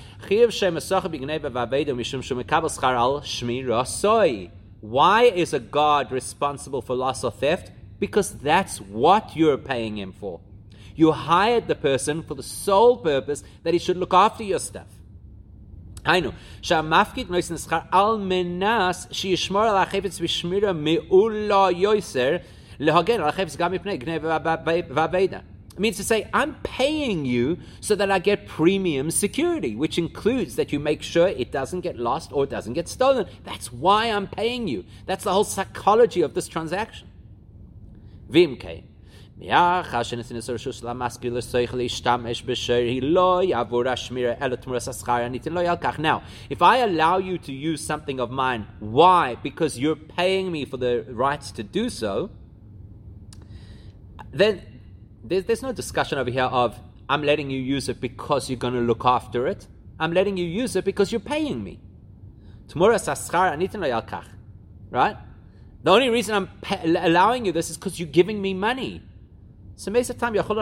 why is a guard responsible for loss or theft? Because that's what you're paying him for. You hired the person for the sole purpose that he should look after your stuff. I know. Shamafkit noisen schar al menas sheyishmor al hachefetz b'shmira me'ula yoser lehagen al hachefetz gam mipnei gnei v'aveda. It means to say, I'm paying you so that I get premium security, which includes that you make sure it doesn't get lost or it doesn't get stolen. That's why I'm paying you. That's the whole psychology of this transaction. Vimke. Now, if I allow you to use something of mine, why? Because you're paying me for the rights to do so, then there's no discussion over here of I'm letting you use it because you're going to look after it. I'm letting you use it because you're paying me. Right? The only reason I'm allowing you this is because you're giving me money. So logically, Rabbi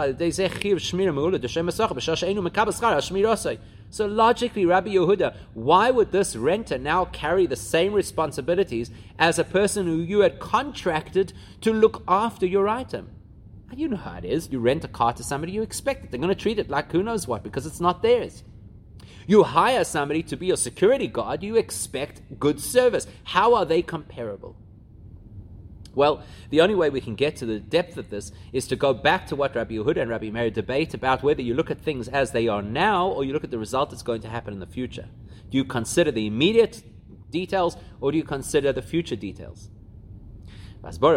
Yehuda, why would this renter now carry the same responsibilities as a person who you had contracted to look after your item? And you know how it is. You rent a car to somebody, you expect it. They're going to treat it like who knows what because it's not theirs. You hire somebody to be your security guard, you expect good service. How are they comparable? Well, the only way we can get to the depth of this is to go back to what Rabbi Yehuda and Rabbi Meir debate about whether you look at things as they are now or you look at the result that's going to happen in the future. Do you consider the immediate details or do you consider the future details? Turns out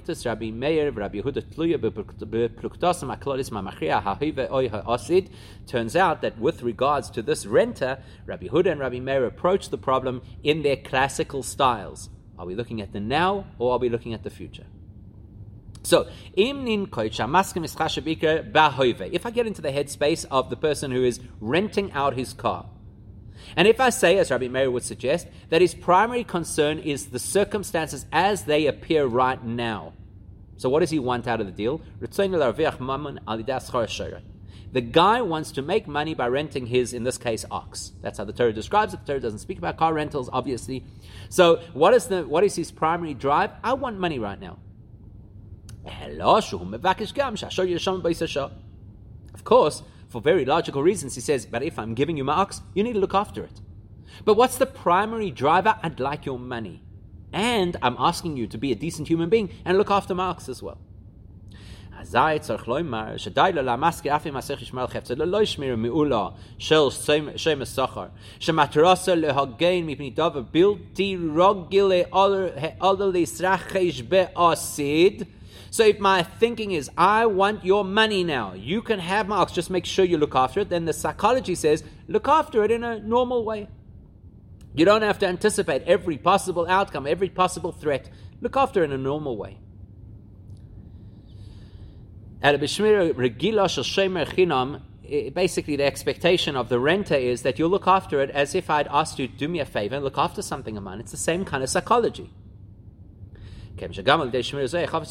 that with regards to this renter, Rabbi Yehuda and Rabbi Meir approach the problem in their classical styles. Are we looking at the now or are we looking at the future? So, if I get into the headspace of the person who is renting out his car, and if I say, as Rabbi Meir would suggest, that his primary concern is the circumstances as they appear right now. So what does he want out of the deal? The guy wants to make money by renting his, in this case, ox. That's how the Torah describes it. The Torah doesn't speak about car rentals, obviously. So what is his primary drive? I want money right now. Of course, for very logical reasons, he says, but if I'm giving you my ox, you need to look after it. But what's the primary driver? I'd like your money. And I'm asking you to be a decent human being and look after my ox as well. So if my thinking is, I want your money now, you can have my ox, just make sure you look after it, then the psychology says, look after it in a normal way. You don't have to anticipate every possible outcome, every possible threat. Look after it in a normal way. Basically, the expectation of the renter is that you'll look after it as if I'd asked you to do me a favor and look after something of mine. It's the same kind of psychology. Why? Because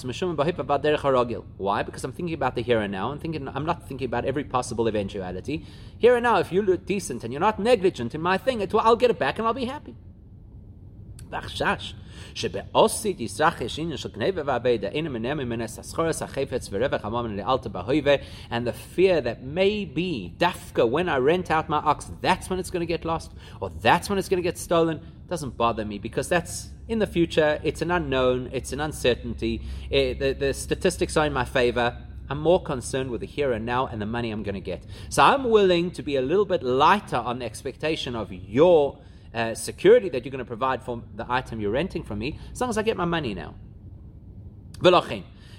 I'm thinking about the here and now. I'm not thinking about every possible eventuality. Here and now, if you look decent and you're not negligent in my thing, I'll get it back and I'll be happy. And the fear that maybe, dafka, when I rent out my ox, that's when it's going to get lost, or that's when it's going to get stolen, doesn't bother me, because that's in the future. It's an unknown, it's an uncertainty. The statistics are in my favor. I'm more concerned with the here and now and the money I'm going to get. So I'm willing to be a little bit lighter on the expectation of your security that you're going to provide for the item you're renting from me, as long as I get my money now. Therefore,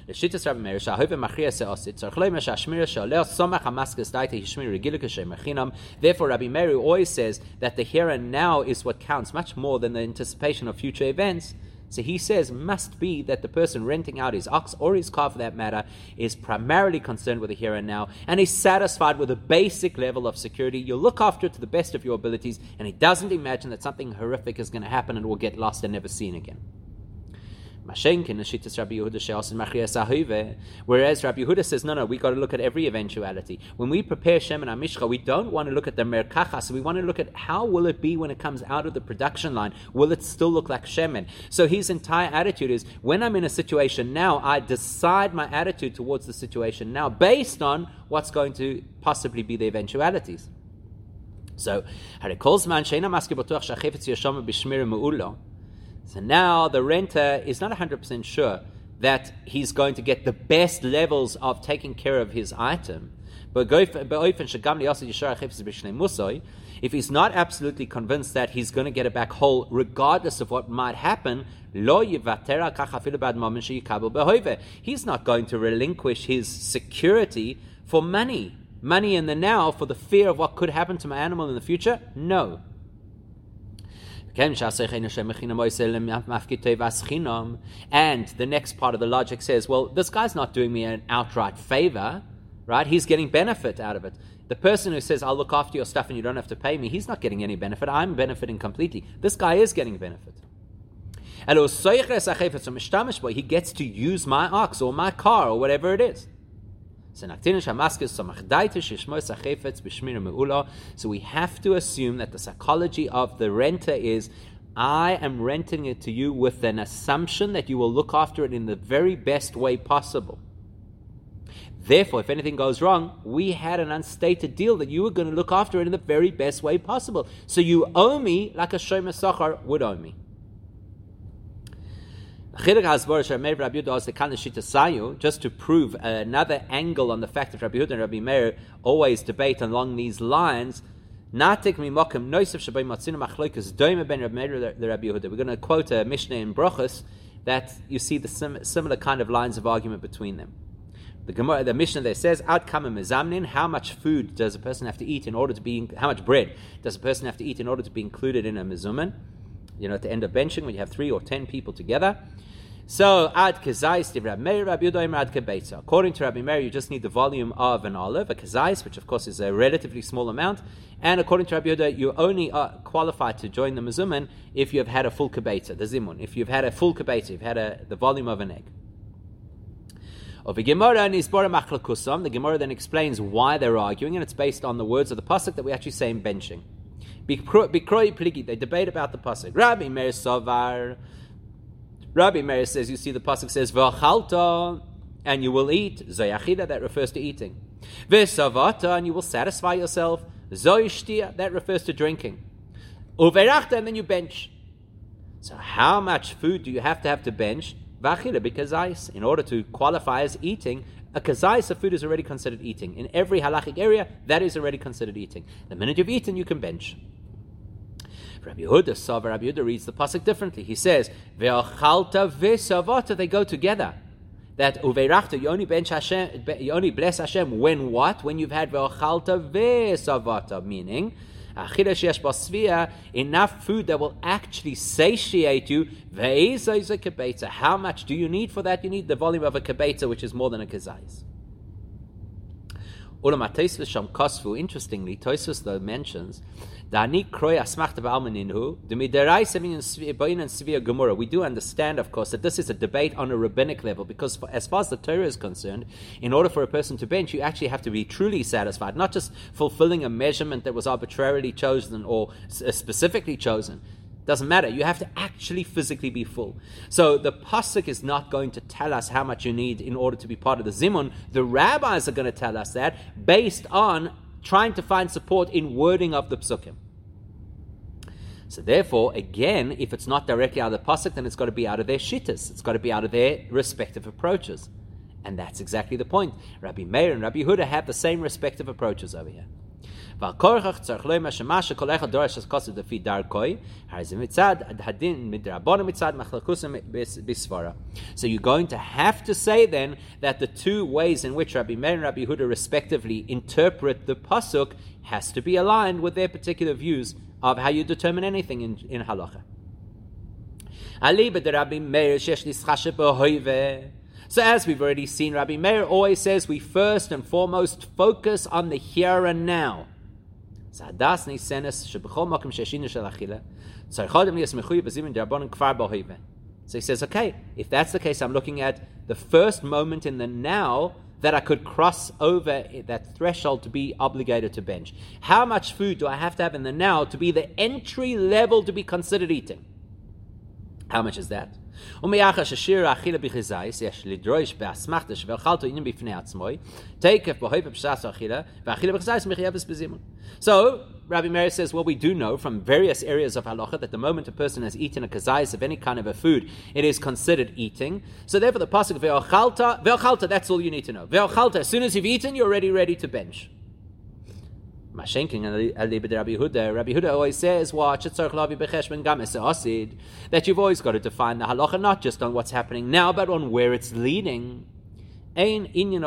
Rabbi Meir always says that the here and now is what counts much more than the anticipation of future events. So he says must be that the person renting out his ox or his car, for that matter, is primarily concerned with the here and now, and is satisfied with a basic level of security. You'll look after it to the best of your abilities, and he doesn't imagine that something horrific is going to happen and will get lost and never seen again. Whereas Rabbi Yehuda says, no, we got to look at every eventuality. When we prepare Shemen HaMishcha, we don't want to look at the merkacha, so we want to look at how will it be when it comes out of the production line. Will it still look like Shemen? So his entire attitude is, when I'm in a situation now, I decide my attitude towards the situation now based on what's going to possibly be the eventualities. So, so now the renter is not 100% sure that he's going to get the best levels of taking care of his item. But if he's not absolutely convinced that he's going to get it back whole regardless of what might happen, he's not going to relinquish his security for money in the now, for the fear of what could happen to my animal in the future. No. And the next part of the logic says, well, this guy's not doing me an outright favor, right? He's getting benefit out of it. The person who says, I'll look after your stuff and you don't have to pay me, he's not getting any benefit. I'm benefiting completely. This guy is getting benefit. He gets to use my ox or my car or whatever it is. So we have to assume that the psychology of the renter is, I am renting it to you with an assumption that you will look after it in the very best way possible. Therefore, if anything goes wrong, we had an unstated deal that you were going to look after it in the very best way possible. So you owe me like a shomer sachar would owe me. Just to prove another angle on the fact that Rabbi Yehuda and Rabbi Meir always debate along these lines, we're going to quote a Mishnah in Brochus that you see the similar kind of lines of argument between them. The Mishnah there says, how much food does a person have to eat in order to be, how much bread does a person have to eat in order to be included in a mezuman? You know, at the end of benching, when you have 3 or 10 people together. So, ad kezais div Rabbi Meir, Rabbi Yehuda ad kebeitza. According to Rabbi Meir, you just need the volume of an olive, a kezais, which of course is a relatively small amount. And according to Rabbi Yehuda, you only are qualified to join the mezuman if you have had a full kebeitza, the zimun. If you've had a full kebeitza, you've had the volume of an egg. The Gemara then explains why they're arguing, and it's based on the words of the pasuk that we actually say in benching. They debate about the pasuk. Rabbi Meir Savar. Rabbi Meir says, you see the pasuk says, V'achalta, and you will eat. Zoyachida, that refers to eating. V'savata, and you will satisfy yourself. Zoyishtia, that refers to drinking. Uverachta, and then you bench. So how much food do you have to bench? V'achila b'kazais. In order to qualify as eating, a kazais of food is already considered eating. In every halachic area, that is already considered eating. The minute you've eaten, you can bench. Rabbi Yehuda reads the pasuk differently. He says, "Ve'achalta ve'savata," they go together. That uveirachta, you only bench Hashem, you only bless Hashem when what? When you've had ve'achalta ve'savata, meaning enough food that will actually satiate you. How much do you need for that? You need the volume of a kibetza, which is more than a kazais. Interestingly, Tosfos though mentions we do understand, of course, that this is a debate on a rabbinic level, because as far as the Torah is concerned, in order for a person to bench, you actually have to be truly satisfied, not just fulfilling a measurement that was arbitrarily chosen or specifically chosen. Doesn't matter. You have to actually physically be full. So the pasuk is not going to tell us how much you need in order to be part of the zimun. The rabbis are going to tell us that based on trying to find support in wording of the psukim. So therefore, again, if it's not directly out of the pasuk, then it's got to be out of their shittas. It's got to be out of their respective approaches. And that's exactly the point. Rabbi Meir and Rabbi Yehuda have the same respective approaches over here. So you're going to have to say then that the two ways in which Rabbi Meir and Rabbi Yehuda respectively interpret the pasuk has to be aligned with their particular views of how you determine anything in halacha. So as we've already seen, Rabbi Meir always says we first and foremost focus on the here and now. So he says, okay, if that's the case, I'm looking at the first moment in the now that I could cross over that threshold to be obligated to bench. How much food do I have to have in the now to be the entry level to be considered eating? How much is that? So Rabbi Meir says, well, we do know from various areas of halacha that the moment a person has eaten a kazayis of any kind of a food, it is considered eating. So therefore the pasuk ve'ochalta, that's all you need to know. Ve'ochalta, as soon as you've eaten, you're already ready to bench. Rabbi Yehuda always says, that you've always got to define the halacha not just on what's happening now, but on where it's leading. So he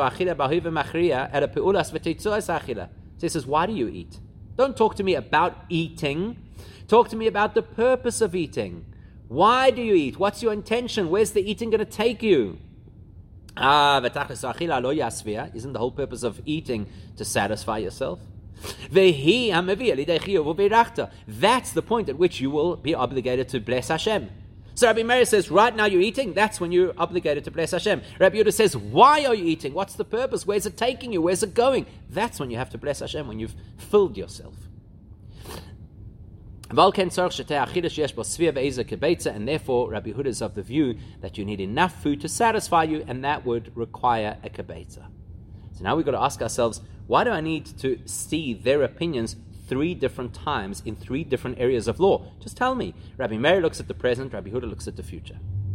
says, why do you eat? Don't talk to me about eating. Talk to me about the purpose of eating. Why do you eat? What's your intention? Where's the eating going to take you? Isn't the whole purpose of eating to satisfy yourself? That's the point at which you will be obligated to bless Hashem. So Rabbi Meir says, right now you're eating, that's when you're obligated to bless Hashem. Rabbi Yehuda says, why are you eating? What's the purpose? Where's it taking you? Where's it going? That's when you have to bless Hashem, when you've filled yourself. And therefore, Rabbi Yehuda is of the view that you need enough food to satisfy you, and that would require a kibetza. So now we've got to ask ourselves, why do I need to see their opinions 3 different times in 3 different areas of law? Just tell me. Rabbi Meir looks at the present, Rabbi Yehuda looks at the future.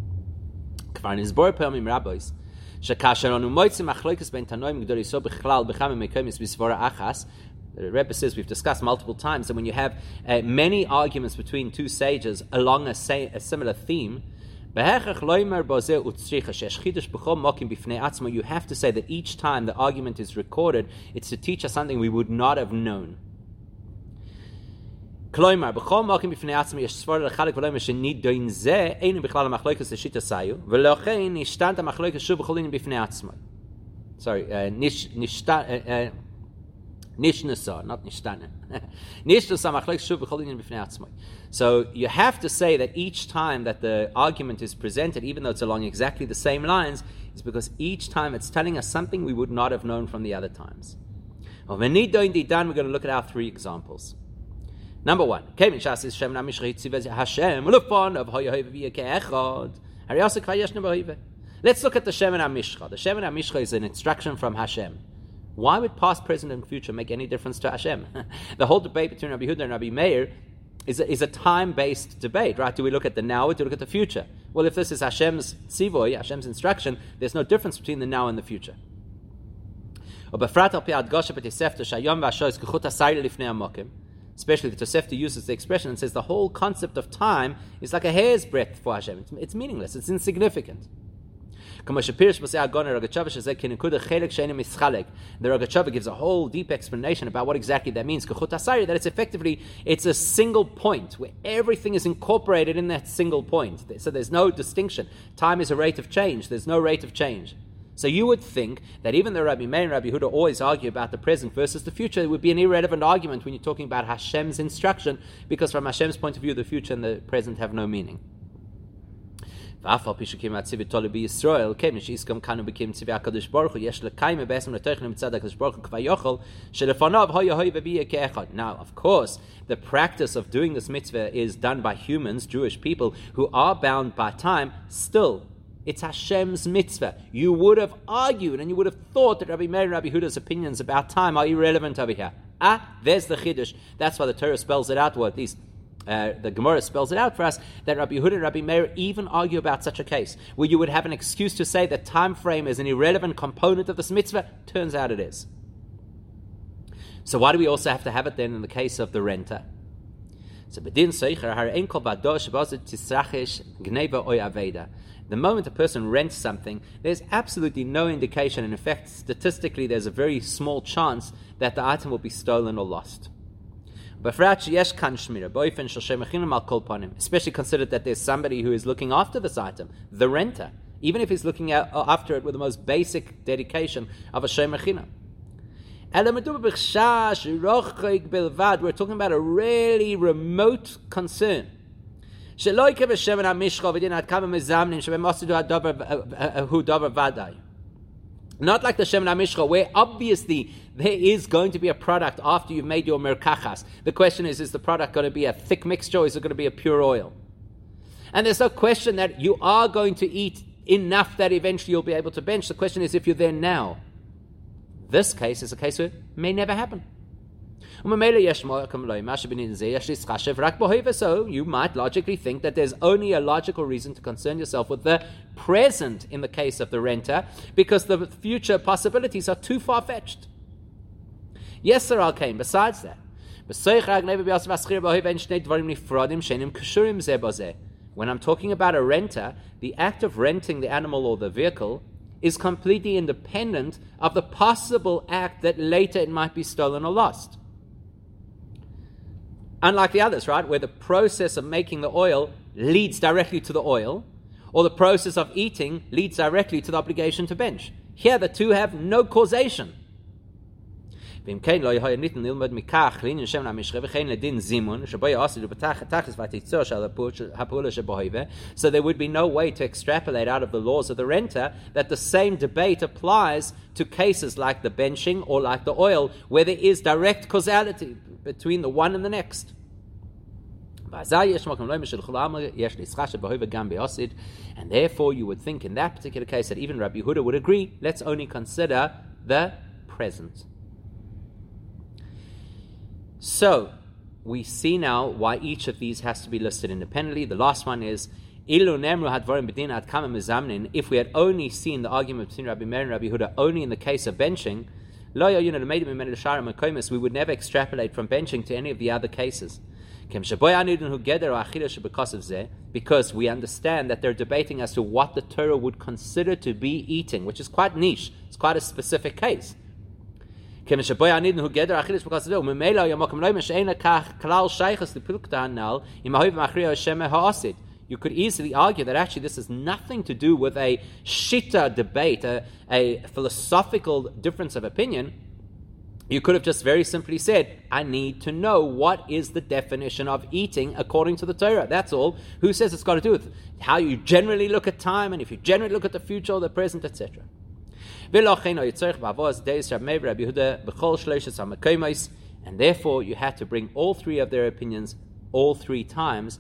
The Rebbe says we've discussed multiple times that when you have many arguments between 2 sages along a similar theme, you have to say that each time the argument is recorded, it's to teach us something we would not have known. Sorry, Nishnasa, not Nishtana. So you have to say that each time that the argument is presented, even though it's along exactly the same lines, is because each time it's telling us something we would not have known from the other times. We're going to look at our 3 examples. Number 1. Let's look at the Shemen HaMishcha. The Shemen HaMishcha is an instruction from Hashem. Why would past, present, and future make any difference to Hashem? The whole debate between Rabbi Yehuda and Rabbi Meir is a time-based debate, right? Do we look at the now or do we look at the future? Well, if this is Hashem's tzivoy, Hashem's instruction, there's no difference between the now and the future. Especially the Tosefta uses the expression and says the whole concept of time is like a hair's breadth for Hashem. It's meaningless. It's insignificant. The Rogatchover gives a whole deep explanation about what exactly that means. That it's a single point where everything is incorporated in that single point. So there's no distinction. Time is a rate of change. There's no rate of change. So you would think that even though Rabbi Meir and Rabbi Yehuda always argue about the present versus the future, it would be an irrelevant argument when you're talking about Hashem's instruction, because from Hashem's point of view, the future and the present have no meaning. ואף על פי שקים הציווי תולה בישראל, כן, שיסכם כאן ובקים ציווי הקדוש ברוך הוא, יש לקיים בעצם לתוכן מצד הקדוש ברוך הוא כבר יוכל, שלפניו היה וביהיה כאחד. Now, of course, the practice of doing this mitzvah is done by humans, Jewish people, who are bound by time. Still, it's Hashem's mitzvah. You would have argued and you would have thought that Rabbi Meir and Rabbi Huda's opinions about time are irrelevant over here. There's the Chiddush. That's why the Torah spells it out, or at least the Gemara spells it out for us, that Rabbi Yehuda and Rabbi Meir even argue about such a case, where you would have an excuse to say that time frame is an irrelevant component of this mitzvah. Turns out it is. So why do we also have to have it then in the case of the renter? So the moment a person rents something, there's absolutely no indication, and in fact statistically there's a very small chance that the item will be stolen or lost. Especially considered that there's somebody who is looking after this item, the renter, even if he's looking after it with the most basic dedication of a Shem Mechina. We're talking about a really remote concern. Not like the Shemen HaMishcha, where obviously there is going to be a product after you've made your merkachas. The question is the product going to be a thick mixture or is it going to be a pure oil? And there's no question that you are going to eat enough that eventually you'll be able to bench. The question is if you're there now. This case is a case where it may never happen. So you might logically think that there's only a logical reason to concern yourself with the present in the case of the renter, because the future possibilities are too far-fetched. Yes, sir, Al Kain. Besides that, when I'm talking about a renter, the act of renting the animal or the vehicle is completely independent of the possible act that later it might be stolen or lost. Unlike the others, right, where the process of making the oil leads directly to the oil, or the process of eating leads directly to the obligation to bench. Here, the two have no causation. So there would be no way to extrapolate out of the laws of the renter that the same debate applies to cases like the benching or like the oil, where there is direct causality between the one and the next. And therefore you would think in that particular case that even Rabbi Yehuda would agree, let's only consider the present. So, we see now why each of these has to be listed independently. The last one is, if we had only seen the argument between Rabbi Meir and Rabbi Yehuda only in the case of benching, we would never extrapolate from benching to any of the other cases. Because we understand that they're debating as to what the Torah would consider to be eating, which is quite niche. It's quite a specific case. You could easily argue that actually this has nothing to do with a shita debate, a philosophical difference of opinion. You could have just very simply said, I need to know what is the definition of eating according to the Torah. That's all. Who says it's got to do with how you generally look at time, and if you generally look at the future or the present, etc. And therefore you had to bring all three of their opinions all three times,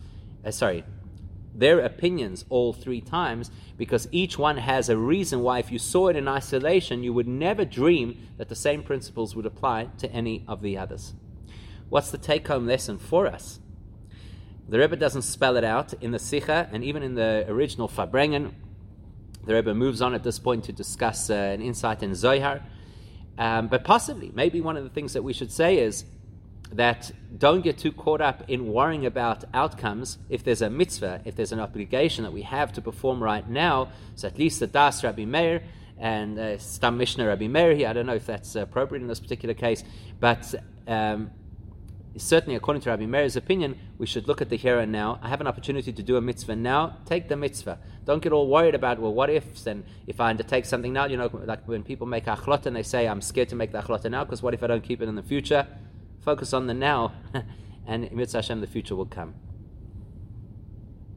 because each one has a reason why if you saw it in isolation you would never dream that the same principles would apply to any of the others. What's the take-home lesson for us? The Rebbe doesn't spell it out in the Sikha, and even in the original Farbrengen the Rebbe moves on at this point to discuss an insight in Zohar. But possibly, maybe one of the things that we should say is that don't get too caught up in worrying about outcomes. If there's a mitzvah, if there's an obligation that we have to perform right now, so at least the Das Rabbi Meir and Stam Mishnah Rabbi Meir here, I don't know if that's appropriate in this particular case, but certainly according to Rabbi Meir's opinion, we should look at the here and now. I have an opportunity to do a mitzvah now, take the mitzvah. Don't get all worried about, well, what ifs, and if I undertake something now, like when people make achlota and they say, I'm scared to make the achlota now, because what if I don't keep it in the future? Focus on the now, and Mitzvah Hashem, the future will come.